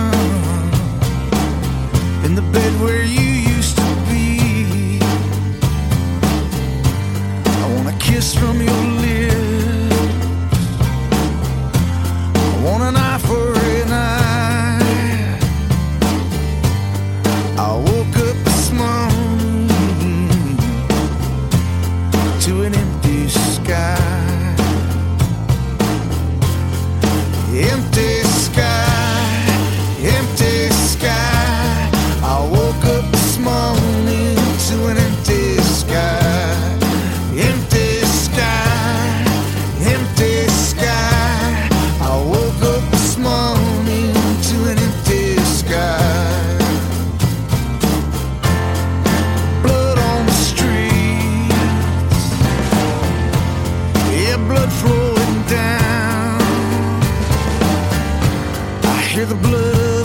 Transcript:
in the bed where you used to be. I want a kiss from your lips. I want an eye for an eye. I woke up this morning to an empty sky. Empty sky, empty sky. I woke up this morning to an empty sky. Empty sky, empty sky. I woke up this morning to an empty sky. Blood on the streets, yeah, blood flowing down. I hear the blood